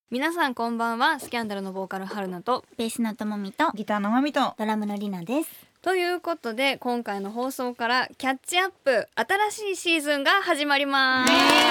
皆さんこんばんは。スキャンダルのボーカル春菜とベースのともみとギターのまみとドラムのりなです。 ということで、今回の放送からキャッチアップ新しいシーズンが始まります。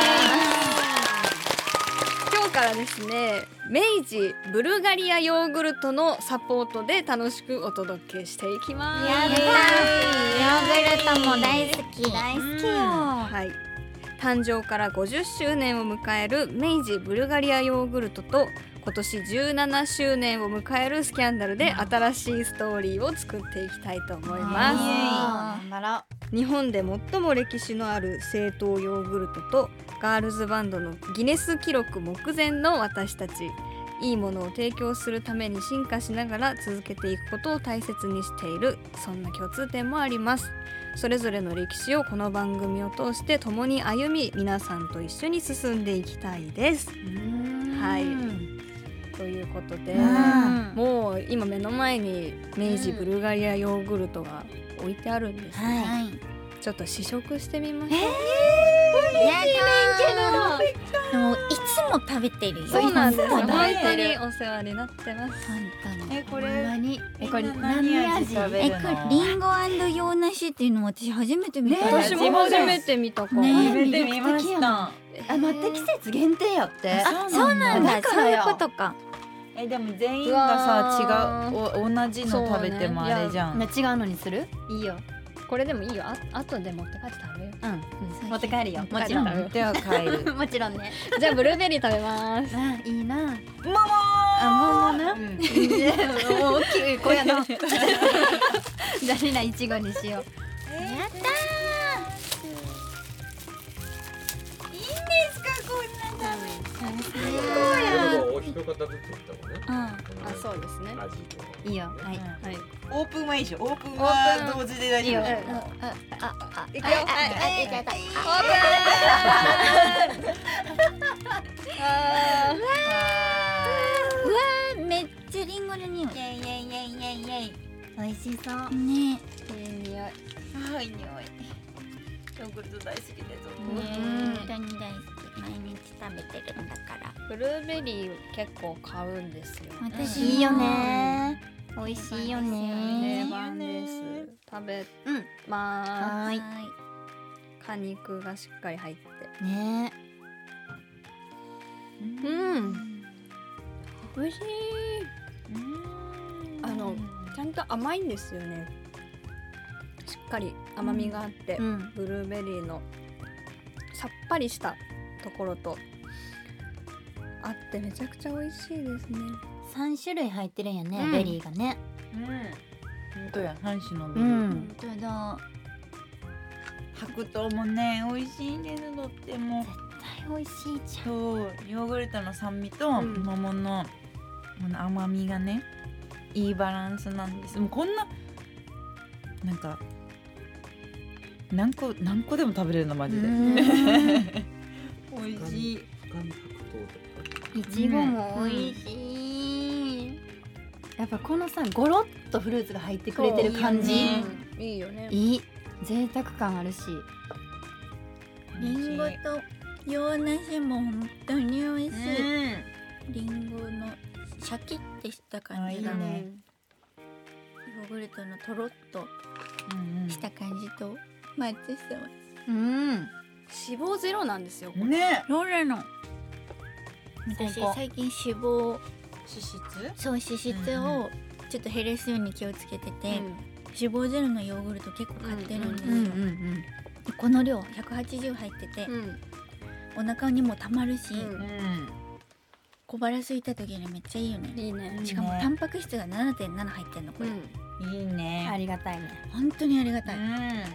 今日からですね、明治ブルガリアヨーグルトのサポートで楽しくお届けしていきます。 やったー、ヨーグルトも大好き。 大好きよ。 はい、誕生から50周年を迎える明治ブルガリアヨーグルトと今年17周年を迎えるスキャンダルで新しいストーリーを作っていきたいと思います。 頑張ろ日本で最も歴史のある正統ヨーグルトとガールズバンドのギネス記録目前の私たち、いいものを提供するために進化しながら続けていくことを大切にしている、そんな共通点もあります。それぞれの歴史をこの番組を通して共に歩み、皆さんと一緒に進んでいきたいです。はい、ということで、もう今目の前に明治ブルガリアヨーグルトが置いてあるんです、 はい。 ちょっと試食してみましょう。 やだー。でもいつも食べてるよ。 そうなんです。本本当に当にお世話になってます。 本当に。 これほんまにこれ何味食べるの？ リンゴ&洋梨っていうのも私初めて見た。 私も初めて見たかも。 ね初めて見ました。 あ、待って、季節限定やって。 あ、そうなんだ。そういうことか。 でも全員がさ違う同じの食べてもあれじゃん。 違うのにする？いいよ。 これでもいいよ。後で持って帰って食べようん。持って帰るよ。もちろん。 では帰る。 もちろんね。 う。じゃあブルーベリー食べます。 あ、いいな。 桃。 あ、もうな。もう大きい声やな。じゃありないちごにしよう。 やったいいんですかこんな食お一方ずついったもんね。 あ、そうですね。 味と。 いいよ。はい。 はい。 オープンはいいでしょ。オープンは同時で大丈夫。 いいよ。 いくよ。 ー。めっちゃリンゴの匂い。 イエイイエイイエイイエイイエイ。 美味しそう。ね。 いい匂い。 あ、いい匂い。ヨーグルト大好きです。 本当に大好き。毎日食べてるんだから。 ブルーベリー結構買うんですよ。 私いいよね。美味しいよ定ね。 番です。食べまはーい。 す。果肉がしっかり入って。 ね。 美味しい。ちゃんと甘いんですよね。しっかり甘みがあって、 うん。 ブルーベリーのさっぱりしたところとあってめちゃくちゃ美味しいですね。 3種類入ってるんやね、 うんベリーがね。 本当や、半種のベうリー。 ん。 本当だ。 白桃もね、美味しいんです。とっても。 絶対美味しいじゃん。 そう、ヨーグルトの酸味とうん桃のこの甘みがね、いいバランスなんです。もうこんななんか何個でも食べれるのマジで。 うん美味しい。 深み白桃とか。 いちごも美味しい。やっぱこのさ、ゴロッとフルーツが入ってくれてる感じ。 いいよねいいよね。 いい。贅沢感あるし。 リンゴと洋梨も本当に美味しい。 うんリンゴのシャキッてした感じだあいいね。 ねヨーグルトのとろっとした感じとマッチしてます。 うん。 脂肪ゼロなんですよ。これね。 ローラの私最高最近脂肪脂質？ そう脂質をちょっと減らすように気をつけてて、脂肪ゼロのヨーグルト結構買ってるんですよ、 うんでこの量180入ってて、お腹にもたまるし、 うん小腹空いた時にめっちゃいいよね。 いいね。 しかもタンパク質が 7.7 入ってんのこれ、 いいね。 ありがたいね。 本当にありがたい、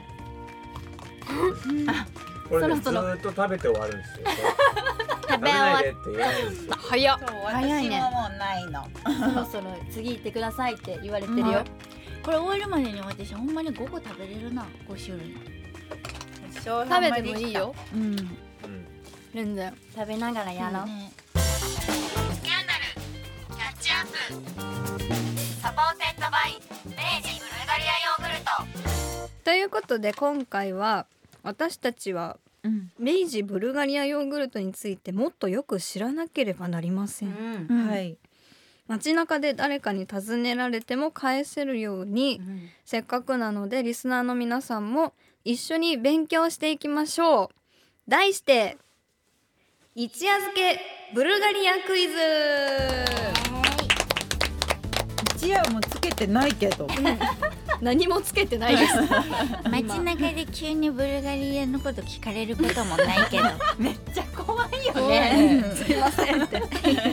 これね、ずそろそろーっと食べて終わるんですよ。食べべ終わっないでって言えないんですよ。 早っ。 そう、 早いね私ももうないの。 そろそろ次行ってくださいって言われてるよ。 これ終わるまでに私ほんまに5個食べれるな。5種類食べてもいいよ。 うん。 うん。 全然。 食べながらやろう。 ね。 ということで今回は私たちは明治ブルガリアヨーグルトについてもっとよく知らなければなりません。 はい。 街中で誰かに尋ねられても返せるように、せっかくなのでリスナーの皆さんも一緒に勉強していきましょう。題して一夜漬けブルガリアクイズ。 一夜もつけてないけど。 何もつけてないです。 街中で急にブルガリアのこと聞かれることもないけどめっちゃ怖いよね。すいませんって。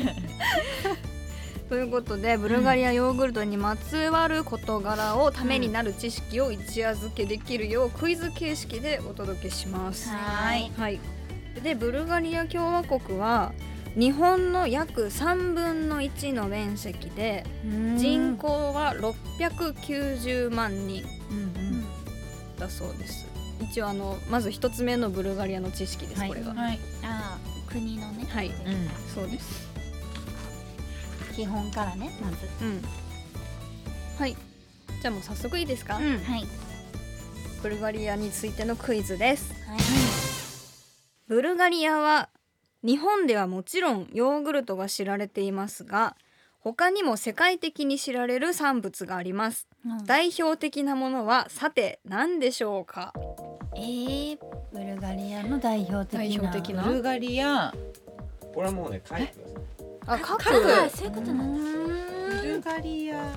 ということでブルガリアヨーグルトにまつわる事柄をためになる知識を一夜漬けできるようクイズ形式でお届けします。はい。でブルガリア共和国は日本の約3分の1の面積で人口は690万人だそうです。一応まず一つ目のブルガリアの知識です、これが。 国のね。 そうです。 基本からね、まず。 はい。じゃあもう早速いいですか？ はい。 ブルガリアについてのクイズです。ブルガリアは日本ではもちろんヨーグルトが知られていますが、他にも世界的に知られる産物があります。代表的なものはさて何でしょうか？ ブルガリアの代表的なブルガリア。 これはもうね書いてください。 書く。 そういうことなんだ。 ブルガリア。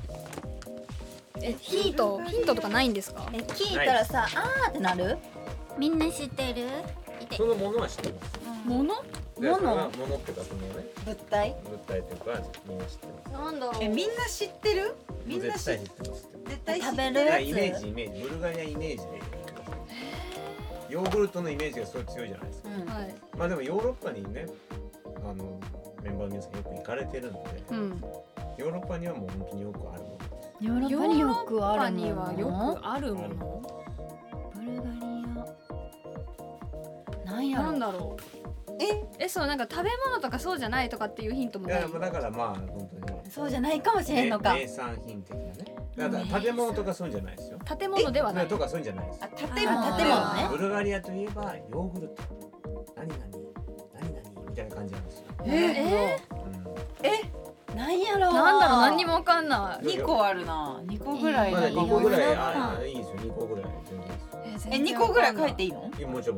ヒントとかないんですか？ 聞いたらさあーってなる？ みんな知ってる？ そのものは知ってます。 もの？ 物っていうかそのね物体っていうかみんな知ってます。 なんだろう。 みんな知ってる？みんな絶対知ってます。 絶対食べるイやつ。 メージブルガリアイメージでヨーグルトのイメージがすごい強いじゃないですか。まあでもヨーロッパにねメンバーの皆さんよく行かれてるので、ヨーロッパにはもう本当によくあるものです。 ヨーロッパによくあるもの。 ヨーロッパにはよくあるもの。 ブルガリア。なんだろう。 そうなんか食べ物とかそうじゃないとかっていうヒントもない。 だからまあ本当にそうじゃないかもしれんのか。 名産品的なね。だから食べ物とかそうじゃないですよ。 建物ではない。 とかそうじゃないです。 建物ね。 ブルガリアといえばヨーグルト。何々みたいな感じなんですよ。 なんやろう。 なんだろう、何にもわかんない。 2個あるな。2個ぐらい。 まだ2個ぐらいいいですよ。2個ぐらい全然いいです。 2個ぐらい書いていいの？ もちろん。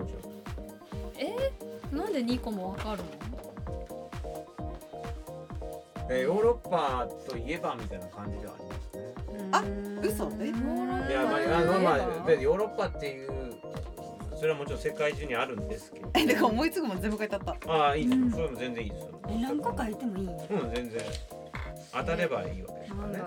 なんで2個もわかるの？ ヨーロッパといえばみたいな感じではありますね。 嘘？ いやまあヨーロッパっていうそれはもちろん世界中にあるんですけど。 だから思いつくもん全部書いてあった。 いいです。それも全然いいですよ。 何個書いてもいい？ 全然当たればいいわけですからね。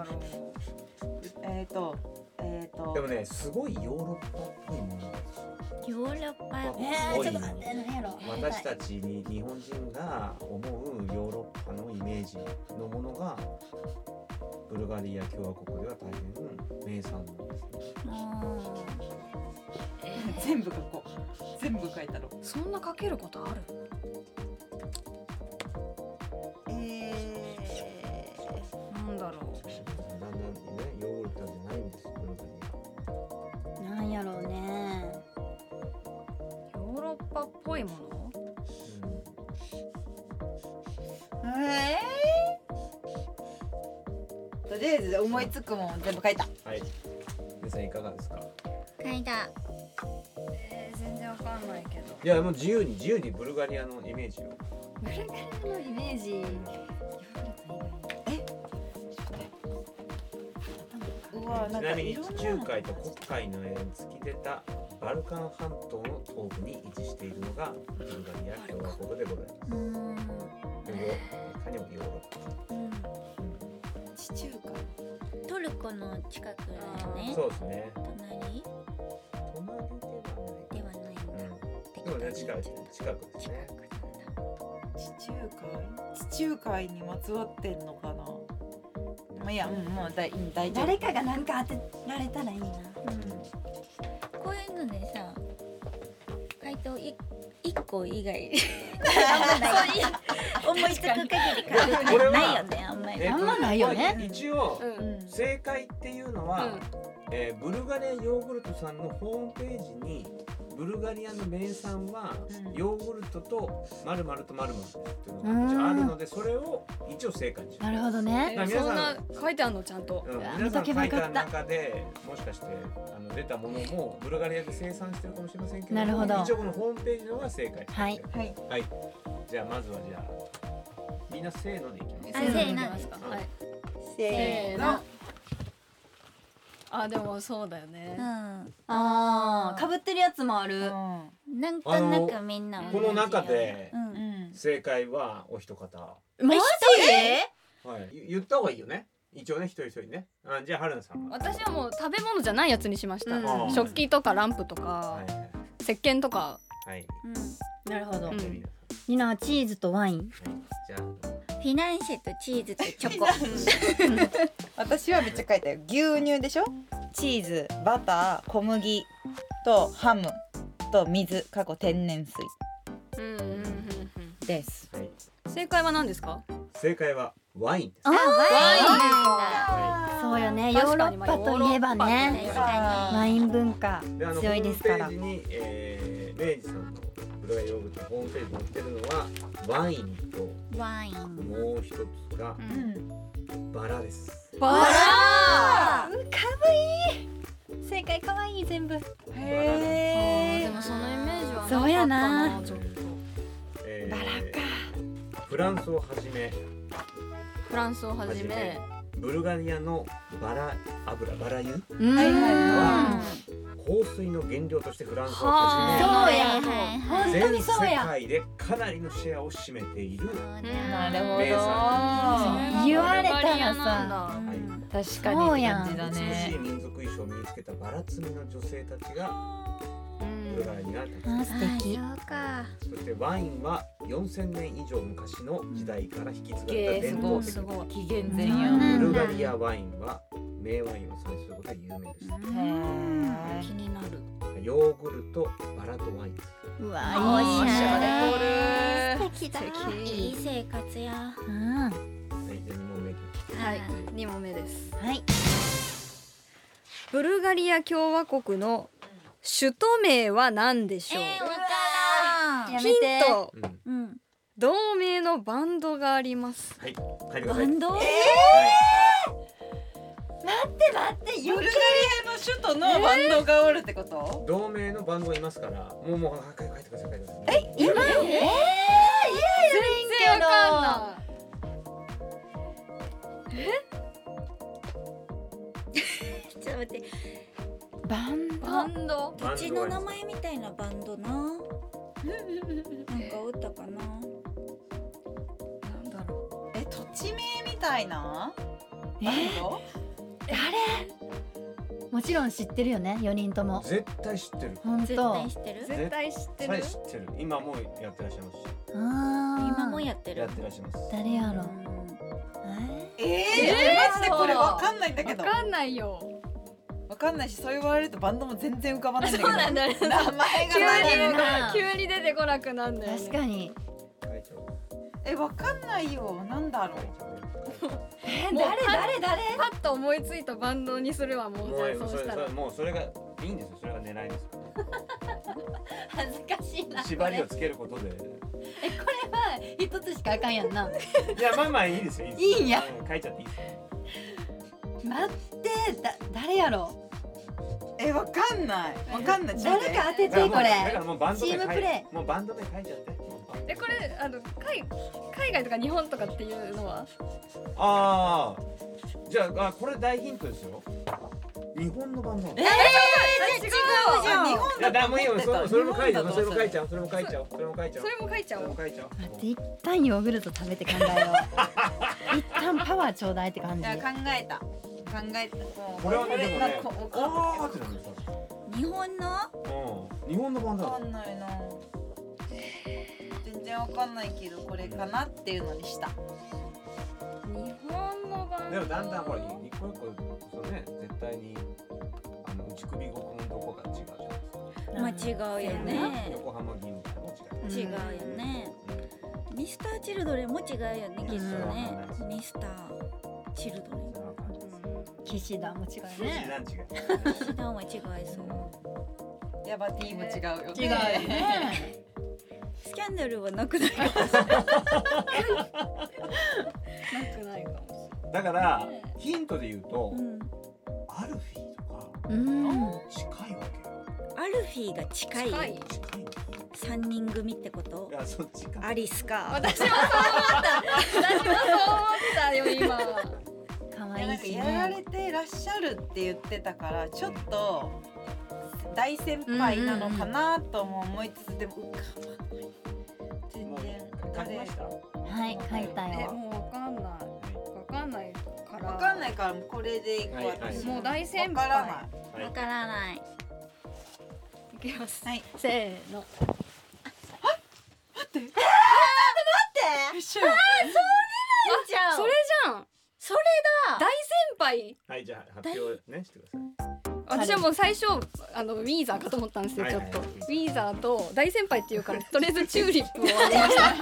でもねすごいヨーロッパっぽいものなんですよ。 ヨーロッパ。 ちょっと待って、何やろ。 私たちに日本人が思うヨーロッパのイメージのものがブルガリア共和国では大変名産なんですね。 全部書こう。全部書いたろ。 そんな書けることある？なんだろう。 ヨーグルトじゃないんですよブルガリア。 なんやろうね。 ヨーロッパっぽいもの？ とりあえず思いつくもん全部書いた。 はい。皆さんいかがですか？ 書いた。 全然わかんないけど。 いやもう自由にブルガリアのイメージを。 ブルガリアのイメージ。 ちなみに地中海と黒海の間に突き出たバルカン半島の東部に位置しているのがブルガリア共和国でございます。他にもヨーロッパ。 地中海。 トルコの近くだよね。 そうですね。 隣ではない。 でもね近くですね。 地中海にまつわってんのかな。まあいや、もう大丈夫。 誰かが何か当てられたらいいな。 こういうのでさ、回答1個以外思いつく限り書くないよね、あんまり。 あんまないよね。 一応正解っていうのは、ブルガリアヨーグルトさんのホームページにブルガリアの名産はヨーグルトと〇〇と〇〇っていうのが一応あるので、それを一応正解にします。 なるほどね。 そんな書いてあるのちゃんと。 皆さん書いた中でもしかして出たものもブルガリアで生産してるかもしれませんけど、 なるほど。 一応このホームページのが正解。 はいはい。じゃあまずはみんなせーのでいきます。 せーの。 せーの。あ、でもそうだよね。 ああ、被ってるやつもある。 なんとなくみんなこの中で正解はお一方。 マジ？ はい。言った方がいいよね。一応ね、一人一人ね。じゃあ春菜さんは。 私はもう食べ物じゃないやつにしました。食器とかランプとか石鹸とか。 はい。 なるほど。ニナはチーズとワイン。 じゃあ。 フィナンシェとチーズとチョコ。 私はめっちゃ書いたよ。牛乳でしょ、チーズ、バター、小麦とハムと水過去天然水です、 はい、 正解は何ですか？ 正解はワインです。 ワイン。そうよね、ヨーロッパといえばね、ワイン文化強いですから。 ホームページに、明治さんのブルガリアヨーグルトのホームページに載ってるのはワインともう一つがバラです。 バラ。かわいい。正解かわいい全部。へえ。でもそのイメージはそうやな。 バラか。 フランスをはじめブルガリアのバラ油、バラ油は香水の原料としてフランスをはじめ全世界でかなりのシェアを占めているなるほど。 言われたらさ、 確かにって感じだ美しねい。民族衣装を身につけたバラ摘みの女性たちがブルガリアにある。 素敵。 そしてワインは4000年以上昔の時代から引き継がれた伝統的な紀元前や。 ブルガリアワインは名ワインを産出することで有名です。 気になる。 ヨーグルト、バラとワイン。 うわ、いいね。 素敵だ。いい生活や。 はい、じゃあ2問目いきます。 はい、2問目です。 はい。 ブルガリア共和国の首都名は何でしょう？ヒント。同名のバンドがあります。 はい、書いてください。 バンド？待って、 ブルガリアの首都のバンドがおるってこと？ 同名のバンドがいますから、もう書いてください。 今？ 全然わかんない。 ちょっと待って。 バンド。 土地の名前みたいなバンドな。なんかおったかな。 なんだろう。土地名みたいな？バンド？ 誰？もちろん知ってるよね、4人とも。 絶対知ってる。 本当。 絶対知ってる。 絶対知ってる。 知ってる。今もやってらっしゃいますし。 今もやってる。 やってらっしゃいます。 誰やろ？ マジでこれわかんないんだけど。 わかんないよ。 わかんないし、そう言われるとバンドも全然浮かばないんだけど。 そうなんだよ。 名前がない。 急に出てこなくなんだよ。 確かに。 わかんないよ。なんだろう。 誰？パッと思いついたバンドにするわ。もうじゃあそうしたら。 もうそれがいいんですよ。それが狙いですから。 恥ずかしいな。 縛りをつけることで。 これは一つしかあかんやんな。 いや、まあいいですよ。いいんや。 書いちゃっていいですよ。 待って、誰やろ？ わかんない。 誰か当ててこれ。 だからもうバンド名チームプレイ。 もうバンド名書いちゃって。 これ海外とか日本とかっていうのは？ じゃあこれ大ヒントですよ。日本のバンド。違うじゃん。日本だもういいよ。それも書いちゃう。それも書いちゃう。 待って、一旦ヨーグルト食べて考えよう。一旦パワーちょうだいって感じ。 考えた。 これはね、でもね、ってなんですか？ 日本の？ 日本のバンド。 わかんないな。全然わかんないけど、これかなっていうのにした。 日本のバンド。 でもだんだんほら一個一個そうね、絶対に内首国のどこが違うじゃないですか。 違うよね。 横浜銀みたいなのも違うよね。 ミスターチルドレンも違うよねきっとね。ミスターチルドレン。 騎士団も違う騎士ね。 団違う。 騎士団は違いそう。 ヤバティも違うよね。 違うよね。 スキャンダルはなくないかもしれない。 なくないかも。 だからヒントで言うと、 うんアルフィーとかうん。 近いわけよ。 アルフィーが近い近い。 近いんだよ。 3人組ってことい。やそっちか。 アリスか。 私もそう思ったよ今。 可いやなんか愛いしやらね。 れてらっしゃるって言ってたからちょっと大先輩なのかなとも思いつつでも浮かばない全もう然書きました。 はい、書いたよ。 もうわかんない。わかんないから。 わかんないからこれでいくはいはい私もう大先輩わからないはいわからない。 いきます。 はいせーの。 一緒じゃん。 それじゃん。 それ大先輩。 はいじゃあ発表ねしてください。 私はもう最初ウィーザーかと思ったんですよ、 はいはいちょっとウィーザーと大先輩っていうからとりあえずチューリップをあげました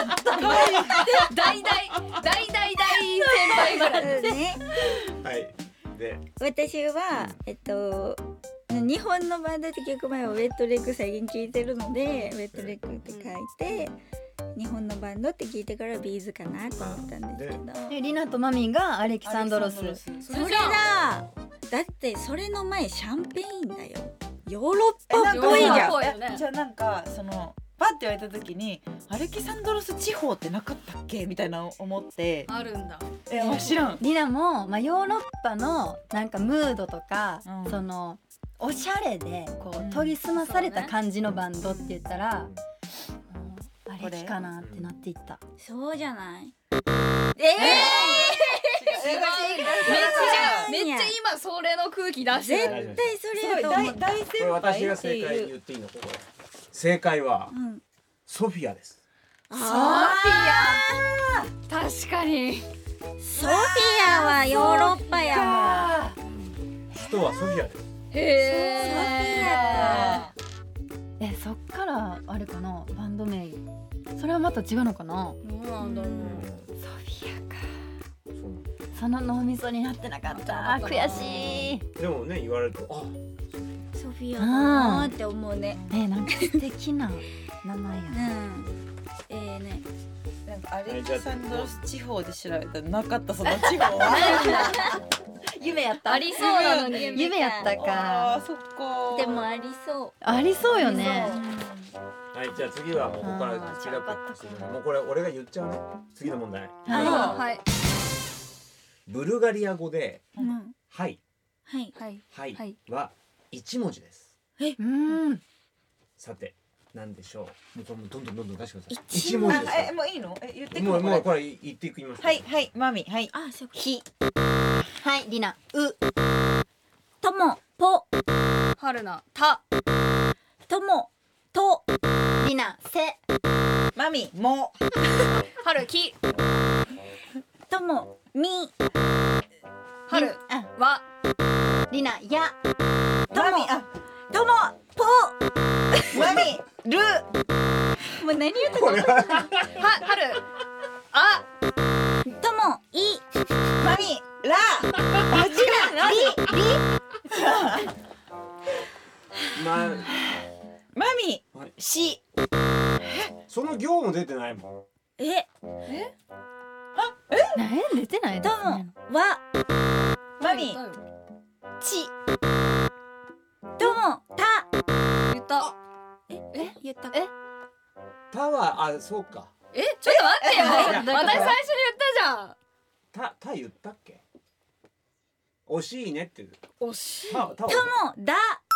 大先輩ぐらいだ。ね。 はいで私は日本のバンドって曲前はウェットレッグ最近聴いてるのでウェットレッグって書いて日本のバンドって聞いてからビーズかなと思ったんですけど。 でリナとマミンがアレキサンドロス。 それだ。だってそれの前シャンペインだよ。ヨーロッパっぽいじゃん。 ぽいよね。 じゃあなんかそのパッて言われた時にアレキサンドロス地方ってなかったっけみたいな思ってあるんだ。 知らんリナも、ヨーロッパのなんかムードとか、 うんそのおしゃれでこうんう研ぎ澄まされた感じのバンドって言ったら、アこれレキかなってなっていった。 そうじゃない。 めっちゃ今それの空気出して絶る。 対それやと思う。 大先これ私輩が正っていう解言っていいのこれ。正解はうん。 ソフィアです。 ソフィア。確かに。 ソフィアはヨーロッパや首都はソフィアです。 へえ。 そっからあれかな、バンド名それはまた違うのかな。 どうなんだろう。 ソフィアか。 そうその脳みそになってなかった。悔しい。 でもね言われるとあな。ソフィアかなって思うね。 なんか素敵な名前やうね。 ん。ね。 なんかアレキサンドロス地方で調べたらなかったその地方は夢やったありそうなのに。 夢やったあか。 そっかでもありそう。 ありそうよね。 はいじゃあ次はもうここからスピードアップするのもうこれ俺が言っちゃうね。次の問題。 ははいブルガリア語でうん。 はいはい。 はいはいはいは一文字です。 い。 さて何でしょう。もうこれもうどんどん出してください。 一一文字ですかもういいの言ってくら。もうここれ言っていきます。 はいはいマミはいあ、そうか。 ひ。はい、リナ。 ともぽ春菜たともとリナ。せ。 マミも春きともみ春あわリナ。や。 マミあともぽマミルもう何言うこれはは春あともいマミラまあマミはいしその行も出てないもん。 出てない。 ともわマミちともた言った言ったたはあそうか。 ちょっと待ってよいや私最初に言ったじゃんた言ったっけ。惜しいねって惜しいたともだ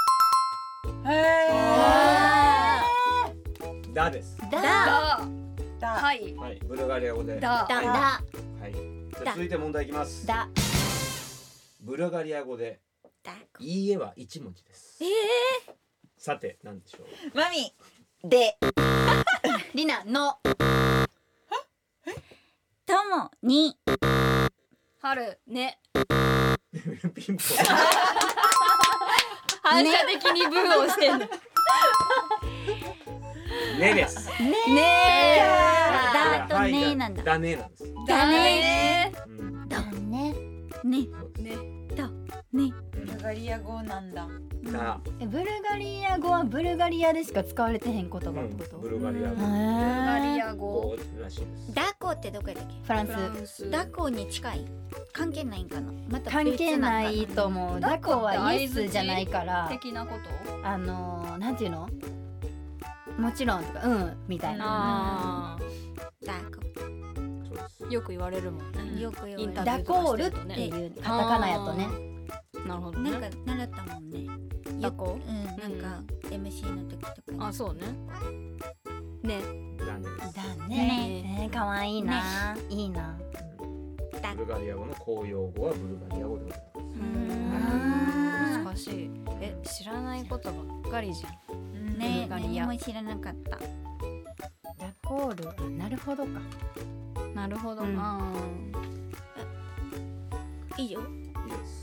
だです。 だだだはいはいブルガリア語でだだはいじゃあ続いて問題いきます。 だ。 ブルガリア語でだいいえは一文字です。さて何でしょう。 マミでリナ。の。 ともに春ねピンポン。 反射的にブーをしてんのねです。 だとねなんだ。 だねなんです。 だね。 だね。 ね。だね。 ブルガリア語なんだ。 だ。 ブルガリア語はブルガリアでしか使われてへん言葉ってこと？ ブルガリア語。 ブルガリア語らしいです。 ダコってどこやったっけ？ フランス。 ダコに近い？関係ないんかな？また関係ないと思う。ダコはイエスじゃないから的なこと？ なんていうの？もちろんとかみたいな。 ダコ。 よく言われるもんね。 よく言われる。 ダコールっていうカタカナやとね。 なるほどね。 なんか習ったもんね。 ダコ？ なんか MC の時とかに。 あ、そうね。ね。 だね。可愛いな。いいな。 ブルガリア語の公用語はブルガリア語でございます。 難しい。知らないことばっかりじゃん。 ね、何も知らなかった。 ダコール、なるほどか。 なるほど。 いいよ。 いいです。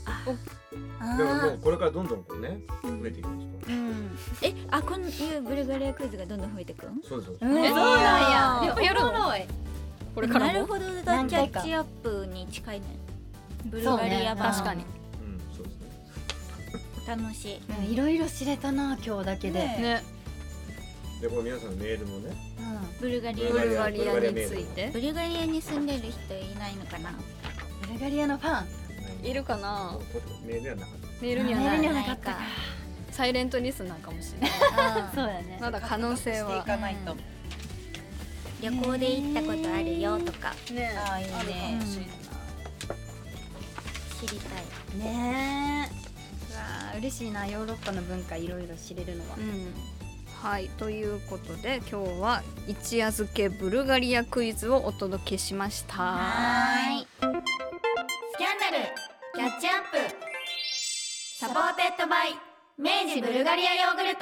でももうこれからどんどんこうね増えていくんですか。 このいうブルガリアクイズがどんどん増えてくん？ そうです。 そうなんや。 やるの？これからも。 なるほどだ。キャッチアップに近いね。ブルガリア版。 確かに。 そうですね。 楽しい。いろいろ知れたな今日だけで。 ね。 でこれ皆さんのメールもね。 ブルガリアについて。 ブルガリアに住んでる人いないのかな？ ブルガリアのファンいるかな？ メールにはなかった。 メールにはなかったか。サイレントリスナーかもしれない。 そうだね。 まだ可能性は。 旅行で行ったことあるよとか。 ね。 あ、いいね。 知りたい。 ねえ。わあ、嬉しいな。ヨーロッパの文化いろいろ知れるのは。 はい、ということで今日は一夜漬けブルガリアクイズをお届けしました。 はい。スキャンダルキャッチアップサポーテッドバイ明治ブルガリアヨーグルト。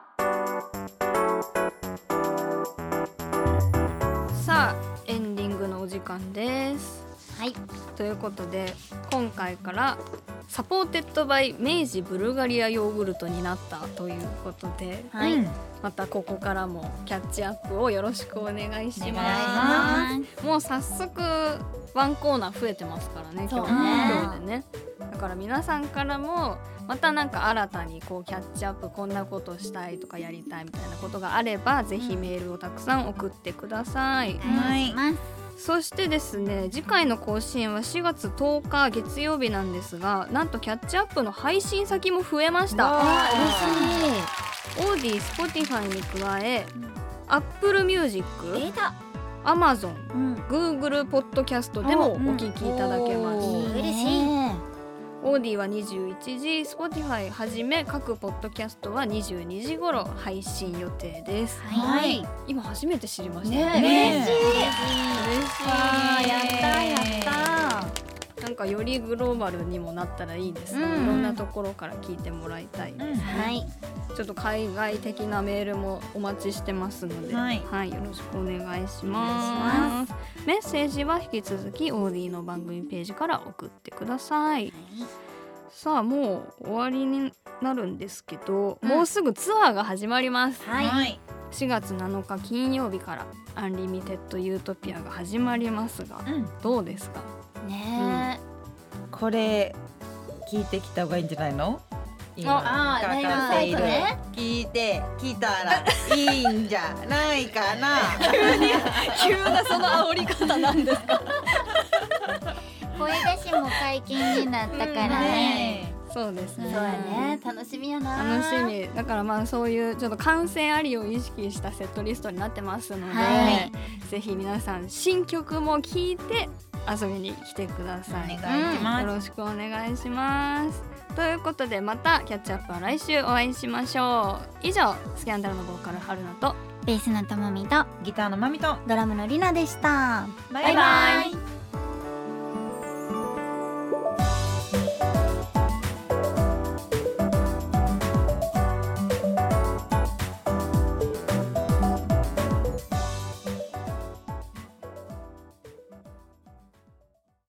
さあエンディングのお時間です。 はい。 ということで今回からサポーテッドバイ明治ブルガリアヨーグルトになったということで、 はい。 またここからもキャッチアップをよろしくお願いします。もう早速ワンコーナー増えてますからね、今日でね。だから皆さんからもまたなんか新たにこうキャッチアップこんなことしたいとかやりたいみたいなことがあればぜひメールをたくさん送ってください。 はい。 そしてですね、次回の更新は4月10日月曜日なんですが、なんとキャッチアップの配信先も増えました。 嬉しい。 オーディ、Spotify に加え、Apple Music、Amazon、Google ポッドキャストでもお聞きいただけます。 嬉しい。 オーディは21時、Spotify はじめ各ポッドキャストは22時頃配信予定です。 はい。 今初めて知りましたね。嬉しい。やった。 なんかよりグローバルにもなったらいいですね。いろんなところから聞いてもらいたいです。 はい。 ちょっと海外的なメールもお待ちしてますので、はい、よろしくお願いします。メッセージは引き続きオーディの番組ページから送ってください。さあもう終わりになるんですけど、もうすぐツアーが始まります。 はい。 4月7日金曜日からアンリミテッドユートピアが始まりますが、どうですかね。 これ聞いてきた方がいいんじゃないの？ 今かかっている、 聞いたらいいんじゃないかな。 急なその煽り方なんですか？ 声出しも解禁になったからね。 そうですね。 そうやね。楽しみやな。 楽しみ。だからまあそういうちょっと観戦ありを意識したセットリストになってますので、ぜひ皆さん新曲も聴いて遊びに来てください。 お願いします。 よろしくお願いします。ということでまたキャッチアップは来週お会いしましょう。以上スキャンダルのボーカル春菜とベースのともみとギターのまみとドラムのりなでした。 バイバイ。